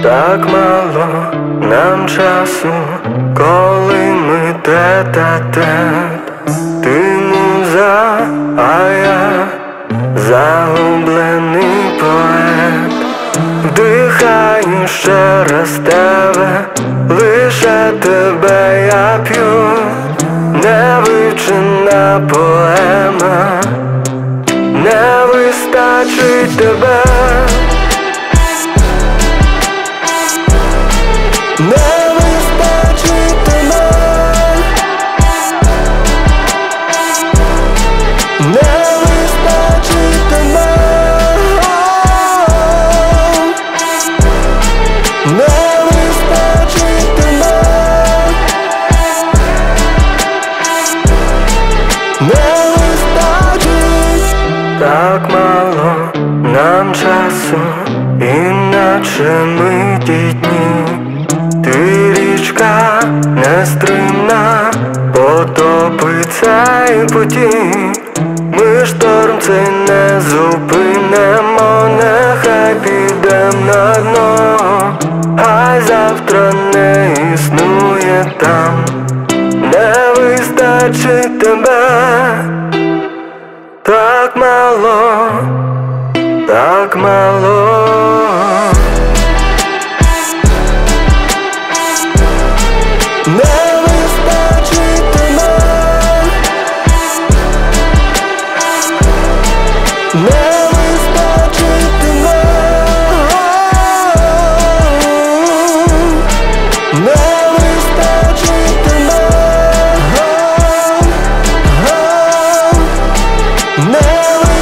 Так мало нам часу, коли ми тет-а-тет. Ти муза, а я загублений поет. Вдихаю ще раз тебе, лише тебе я п'ю. Невивчена поема, не вистачить тебе. Не вистачить тебе. Не вистачить тебе. Не вистачить тебе. Не вистачить. Так мало нам часу, іначе ми дітні. Ти річка нестримна, потопиться і потім. Ми шторм цей не зупинемо, нехай підем на дно. Хай завтра не існує там, не вистачить тебе. Так мало, так мало. Не вистачить тебе. Не вистачить тебе. Не вистачить тебе. Не